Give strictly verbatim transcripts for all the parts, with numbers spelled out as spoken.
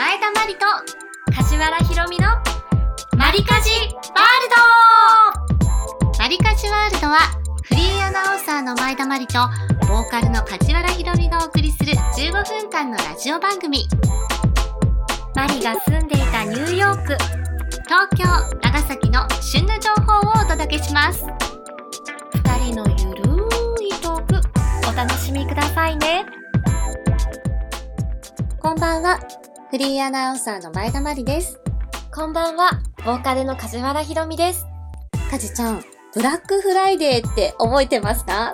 前田まりと梶原ひろみのまりかじワールド。まりかじワールドはフリーアナウンサーの前田まりとボーカルの梶原ひろみがお送りするじゅうごふんかんのラジオ番組。マリが住んでいたニューヨーク、東京、長崎の旬の情報をお届けします。ふたりのゆるいトーク、お楽しみくださいね。こんばんは、フリーアナウンサーの前田まりです。 こんばんは、ボーカルの梶原ひろみです。 かじちゃん、ブラックフライデーって覚えてますか？ はい、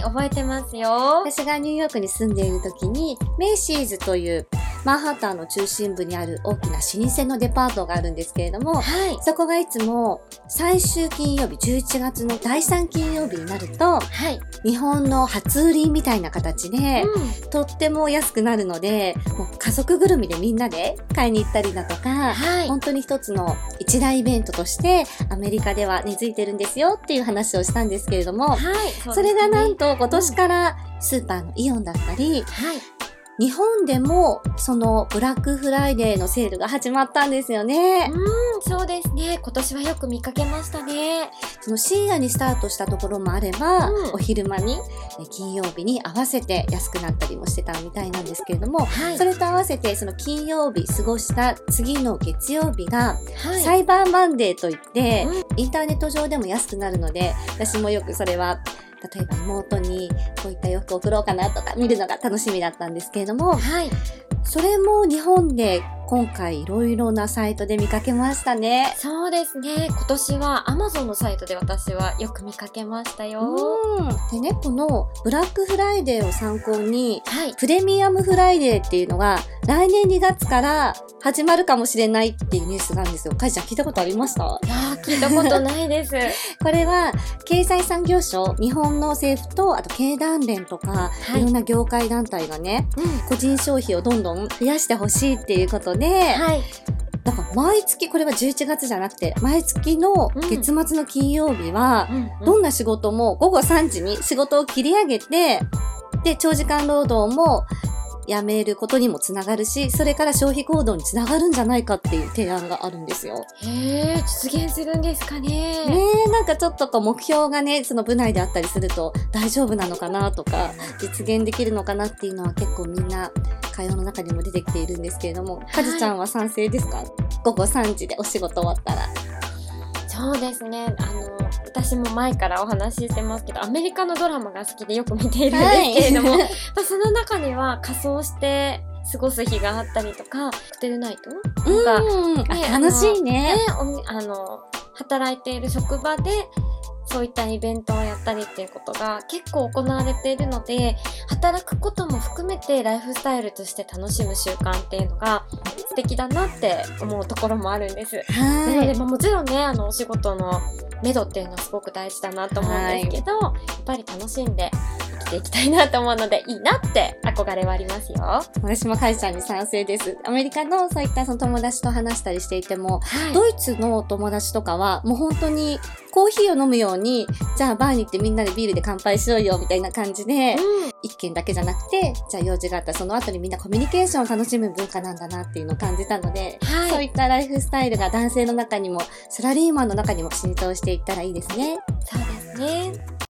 覚えてますよ。 私がニューヨークに住んでいる時に、メイシーズというマンハッタンの中心部にある大きな老舗のデパートがあるんですけれども、 はい、 そこがいつも最終金曜日、じゅういちがつのだいさん金曜日になると、 はい、 日本の初売りみたいな形で、 うん、 とっても安くなるので、もう家族ぐるみでみんなで買いに行ったりだとか、 はい、 本当に一つの一大イベントとしてアメリカでは根付いてるんですよっていう話をしたんですけれども、 はい、そうですね、 それがなんと今年からスーパーのイオンだったり、 はい、 日本でもそのブラックフライデーのセールが始まったんですよね。 うん、そうですね。今年はよく見かけましたね。 その深夜にスタートしたところもあれば、 うん、 お昼間に金曜日に合わせて安くなったりもしてたみたいなんですけれども、 はい、 それと合わせてその金曜日過ごした次の月曜日が、 はい、 サイバーマンデーといって、 うん、 インターネット上でも安くなるので、私もよくそれは例えば妹にこういった洋服を送ろうかなとか見るのが楽しみだったんですけれども、 はい、 それも日本で今回いろいろなサイトで見かけましたね。 そうですね。今年は Amazon のサイトで私はよく見かけましたよ。 うん。でね、このブラックフライデーを参考に、 はい、 プレミアムフライデーっていうのが来年にがつから始まるかもしれないっていうニュースがあるんですよ。かいちゃん聞いたことありました？ いやー、聞いたことないです。 これは経済産業省、日本の政府とあと経団連とか、はい、いろんな業界団体がね、うん、個人消費をどんどん増やしてほしいっていうことで、はい、だから毎月、これはじゅういちがつじゃなくて、毎月の月末の金曜日は、どんな仕事もごごさんじに仕事を切り上げて、で、長時間労働もやめることにもつながるし、それから消費行動につながるんじゃないかっていう提案があるんですよ。 へー、実現するんですかね。 ねえ、なんかちょっとこう目標がね、その部内であったりすると大丈夫なのかなとか、実現できるのかなっていうのは結構みんな会話の中にも出てきているんですけれども、かじちゃんは賛成ですか？ごごさんじでお仕事終わったら。 そうですね。あの、私も前からお話ししてますけど、アメリカのドラマが好きでよく見ているんですけれども、はい、その中には仮装して過ごす日があったりとか、ホテルナイトとか、 うん、ね、楽しいね。 ね、あの、働いている職場で、そういったイベントをやったりっていうことが結構行われているので、働くことも含めてライフスタイルとして楽しむ習慣っていうのが素敵だなって思うところもあるんです。 はい。 なので、まあ、もちろんね、あの、お仕事の目処っていうのはすごく大事だなと思うんですけど、やっぱり楽しんで生きていきたいなと思うので、いいなって憧れはありますよ。 私もかいちゃんに賛成です。アメリカのそういったその友達と話したりしていても、はい、ドイツの友達とかはもう本当にコーヒーを飲むように、じゃあバーに行ってみんなでビールで乾杯しようよみたいな感じで、うん、一軒だけじゃなくて、じゃあ用事があったらその後にみんなコミュニケーションを楽しむ文化なんだなっていうのを感じたので、はい、そういったライフスタイルが男性の中にもサラリーマンの中にも浸透していったらいいですね。 そうですね。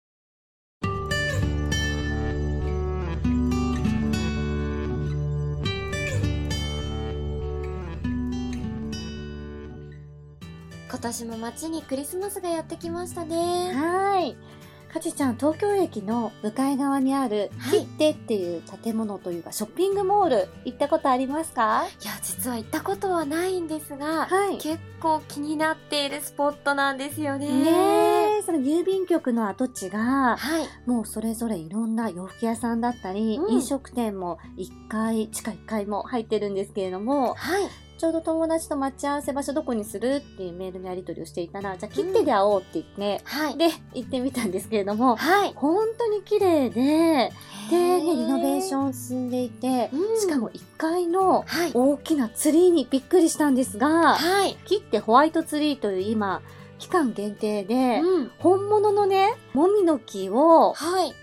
今年も街にクリスマスがやってきましたね。 はい。かじちゃん、東京駅の向かい側にある、はい、キッテっていう建物というかショッピングモール、行ったことありますか？ いや、実は行ったことはないんですが、 はい、 結構気になっているスポットなんですよね。 ねえ、その郵便局の跡地が、 はい、 もうそれぞれいろんな洋服屋さんだったり、うん、飲食店もいっかい、地下いっかいも入ってるんですけれども、 はい、 ちょうど友達と待ち合わせ場所どこにするっていうメールのやり取りをしていたら、じゃあ切手で会おうって言って、 うん、はい、 で、行ってみたんですけれども、 はい、 本当に綺麗で、で、ね、リノベーション進んでいて、うん、しかもいっかいの大きなツリーにびっくりしたんですが、 はい、 切手ホワイトツリーという今、期間限定で、 うん、 本物のね、もみの木を、 はい、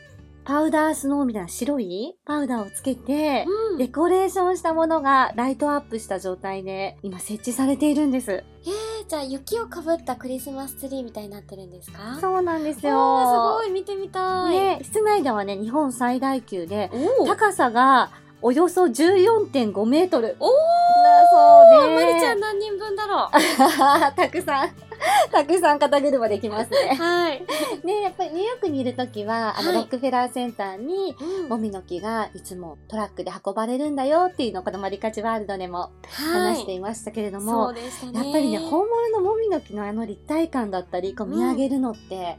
パウダースノーみたいな白いパウダーをつけて、 うん、 デコレーションしたものがライトアップした状態で今設置されているんです。 えー、じゃあ雪をかぶったクリスマスツリーみたいになってるんですか？ そうなんですよ。 おー、すごい見てみたい。 ね、室内ではね、日本最大級で、高さがおよそ じゅうよんてんごメートル。 おー、 だそうね。 まりちゃん何人分だろう。 たくさん、たくさん肩車できますね。 はい。 ね、やっぱりニューヨークにいるときは、あの、 はいロックフェラーセンターに、もみの木がいつもトラックで運ばれるんだよっていうのをこのマリカチワールドでも話していましたけれども、 そうでしたね。 やっぱりね、本物のもみの木のあの立体感だったり、こう見上げるのって、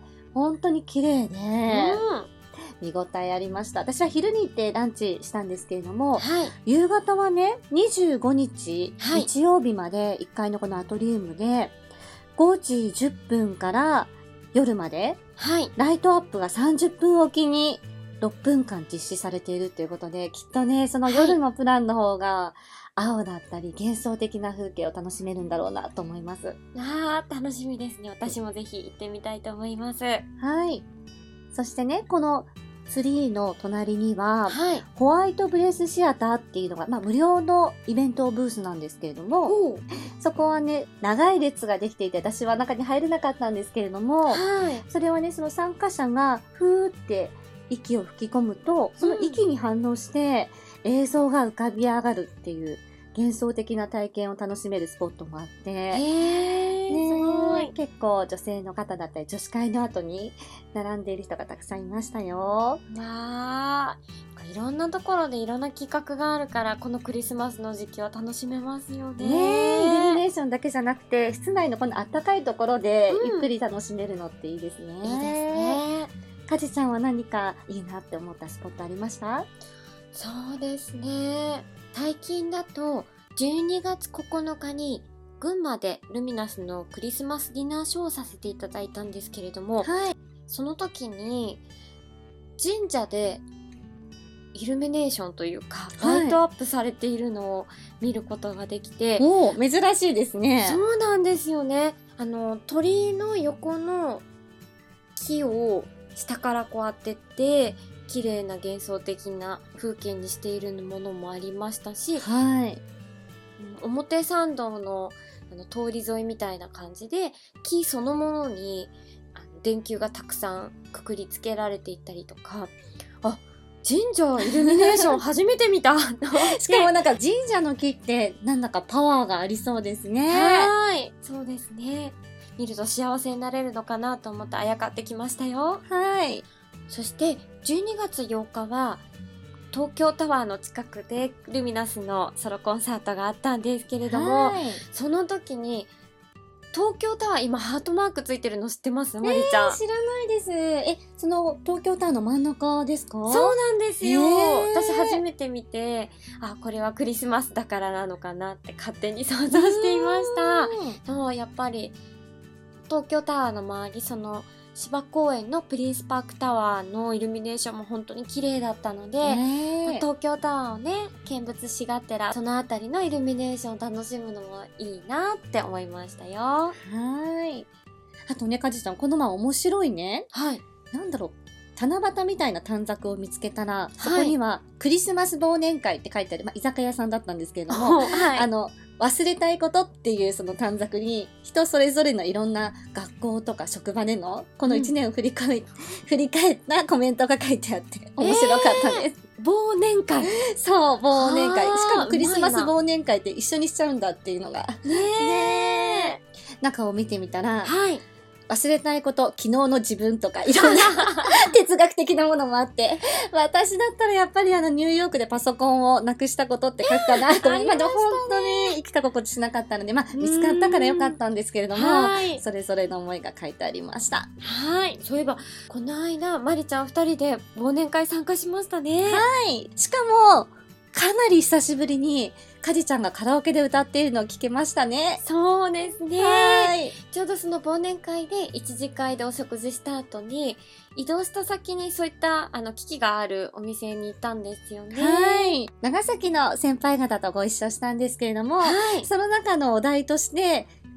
本当に綺麗で、 うん見応えありました。私は昼に行ってランチしたんですけれども、 はい、 夕方はね、にじゅうごにち、 はい、 日曜日までいっかいのこのアトリウムで、ごじじゅっぷんから夜まで、 はい、 ライトアップがさんじゅっぷんおきにろっぷんかん実施されているということで、きっとね、その夜のプランの方が、青だったり幻想的な風景を楽しめるんだろうなと思います。 あー、楽しみですね。私もぜひ行ってみたいと思います。 はい。そしてね、このツリーの隣には、 はい、 ホワイトブレスシアターっていうのが、まあ無料のイベントブースなんですけれども、そこはね、長い列ができていて、私は中に入れなかったんですけれども、 はい、 それはね、その参加者がふーって息を吹き込むと、その息に反応して映像が浮かび上がるっていう、幻想的な体験を楽しめるスポットもあって、 へー、ね、すごい。 結構女性の方だったり女子会の後に並んでいる人がたくさんいましたよ。 わー、いろんなところでいろんな企画があるから、このクリスマスの時期は楽しめますよね。 ねえ、イルミネーションだけじゃなくて、室内のこのあったかいところでゆっくり楽しめるのっていいですね。 いいですね。 かじちゃんは何かいいなって思ったスポットありました？ そうですね。最近だとじゅうにがつここのかに群馬でルミナスのクリスマスディナーショーをさせていただいたんですけれども、 はい、 その時に神社でイルミネーションというかライトアップされているのを見ることができて、 はい、おー、珍しいですね。 そうなんですよね。あの鳥居の横の木を下からこう当てて綺麗な幻想的な風景にしているものもありましたし、 はい、 表参道のあの通り沿いみたいな感じで木そのものにあの電球がたくさんくくりつけられていったりとか、あ、神社イルミネーション初めて見たしかもなんか神社の木ってなんだかパワーがありそうですね。 はい、そうですね。見ると幸せになれるのかなと思ってあやかってきましたよ。 はい。 そしてじゅうにがつようかは東京タワーの近くでルミナスのソロコンサートがあったんですけれども、 はい、 その時に東京タワー今ハートマークついてるの知ってます？まりちゃん。 えー、知らないです。え、その東京タワーの真ん中ですか？ そうなんですよ。 えー、 私初めて見て、あ、これはクリスマスだからなのかなって勝手に想像していました。そう、やっぱり東京タワーの周り、その芝公園のプリンスパークタワーのイルミネーションも本当に綺麗だったので、 えー、 東京タワーをね見物しがてらそのあたりのイルミネーションを楽しむのもいいなって思いましたよ。 はい。あとね、かじちゃん、この前面白いね。 はい。 なんだろう。七夕みたいな短冊を見つけたら、そこにはクリスマス忘年会って書いてある、まあ、居酒屋さんだったんですけれども、はい、あの、忘れたいことっていうその短冊に人それぞれのいろんな学校とか職場でのこのいちねんを振り返、うん、振り返ったコメントが書いてあって面白かったです。 えー、忘年会。 そう、忘年会。しかもクリスマス忘年会って一緒にしちゃうんだっていうのが。 ねえ。 中を見てみたら、 はい。 忘れたいこと、昨日の自分とかいろんな哲学的なものもあって、私だったらやっぱりあのニューヨークでパソコンをなくしたことって書くかなと思って、まだ本当に生きた心地しなかったので、まあ見つかったからよかったんですけれども、それぞれの思いが書いてありました。 はい。そういえば、この間、まりちゃん二人で忘年会参加しましたね。 はい。しかも、かなり久しぶりに、かじちゃんがカラオケで歌っているのを聞けましたね。 そうですね。 はい。 ちょうどその忘年会で一次会でお食事した後に、移動した先にそういったあの機器があるお店に行ったんですよね。 はい。長崎の先輩方とご一緒したんですけれども、はい、その中のお題として、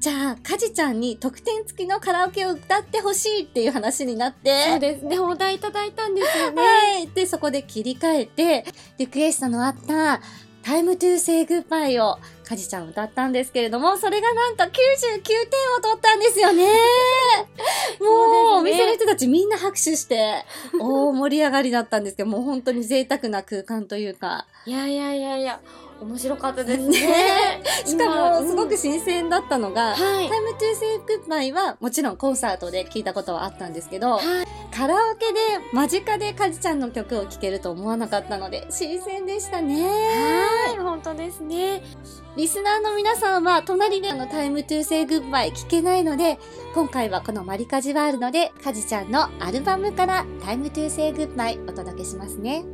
じゃあ、かじちゃんに特典付きのカラオケを歌ってほしいっていう話になって。 そうですね、お題いただいたんですよね。 はい。で、そこで切り替えて、リクエストのあった、Time to Say Goodbye をかじちゃん歌ったんですけれども、それがなんときゅうじゅうきゅうてんを取ったんですよね。もう、お店の人たちみんな拍手して、大盛り上がりだったんですけど、もう本当に贅沢な空間というか。 いやいやいやいや。面白かったですね。 しかも、すごく新鮮だったのが、うん、はい、Time to Say Goodbye はもちろんコンサートで聞いたことはあったんですけど、はい、カラオケで間近でかじちゃんの曲を聴けると思わなかったので、新鮮でしたね。 はい、本当ですね。 リスナーの皆さんは隣であの Time to Say Goodbye 聞けないので、今回はこのマリカジワールドでかじちゃんのアルバムから Time to Say Goodbye お届けしますね。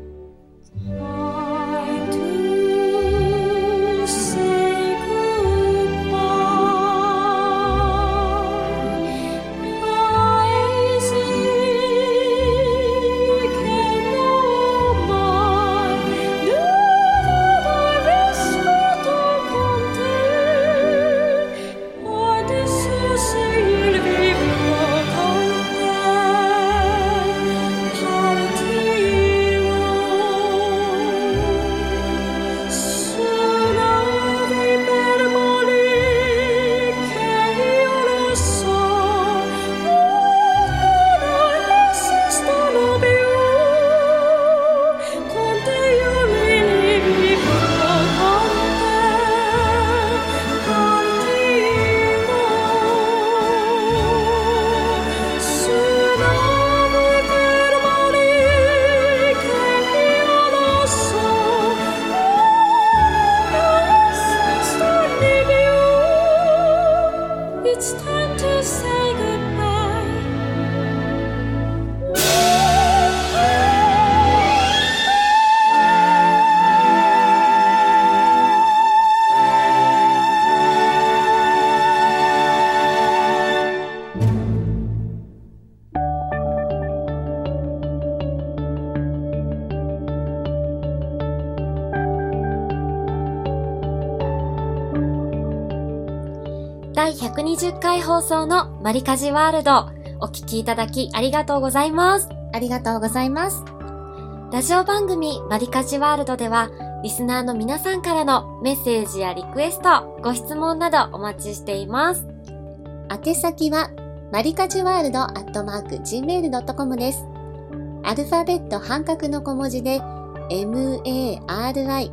だいひゃくにじゅっかい放送のマリカジワールド、お聞きいただきありがとうございます。 ありがとうございます。 ラジオ番組マリカジワールドでは、リスナーの皆さんからのメッセージやリクエスト、ご質問などお待ちしています。 宛先は、マリカジワールドアットマーク ジーメールドットコム です。アルファベット半角の小文字で、マリカジワール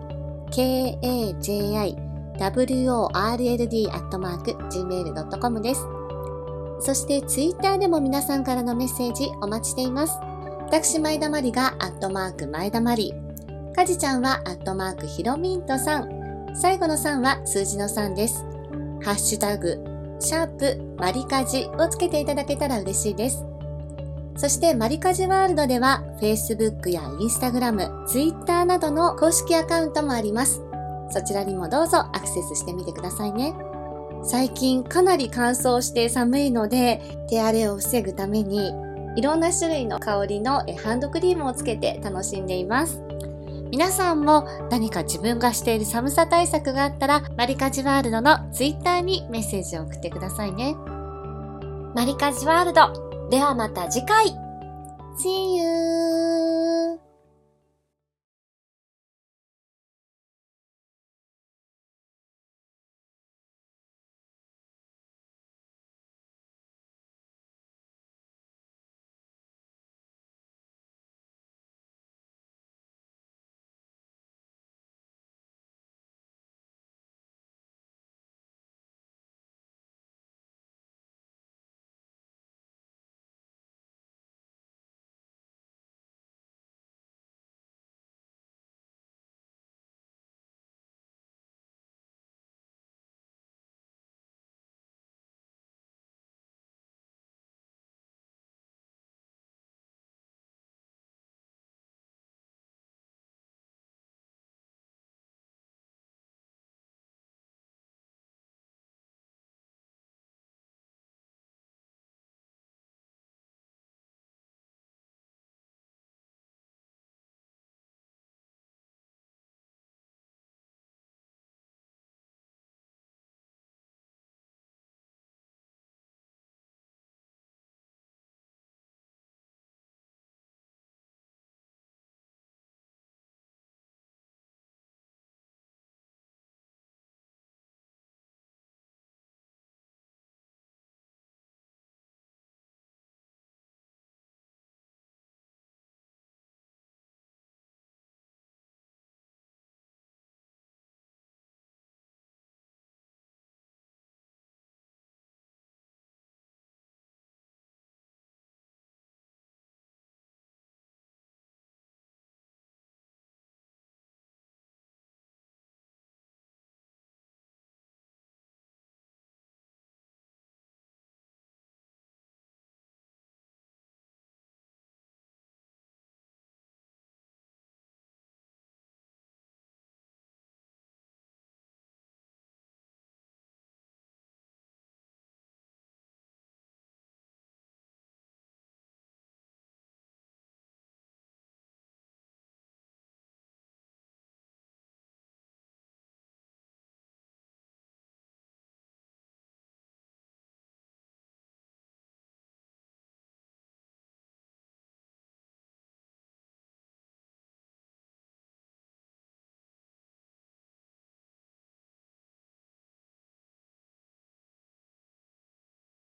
ド アットマーク ジーメールドットコム です。そしてツイッターでも皆さんからのメッセージお待ちしています。私前田まりがアットマーク前田まり、かじちゃんはアットマークひろみんとさん、最後のさんは数字のさんです。ハッシュタグシャープマリカジをつけていただけたら嬉しいです。そしてマリカジワールドでは Facebook や Instagram、Twitter などの公式アカウントもあります。そちらにもどうぞアクセスしてみてくださいね。最近かなり乾燥して寒いので、手荒れを防ぐためにいろんな種類の香りのハンドクリームをつけて楽しんでいます。皆さんも何か自分がしている寒さ対策があったら、マリカジワールドのツイッターにメッセージを送ってくださいね。 マリカジワールド、ではまた次回。 See you!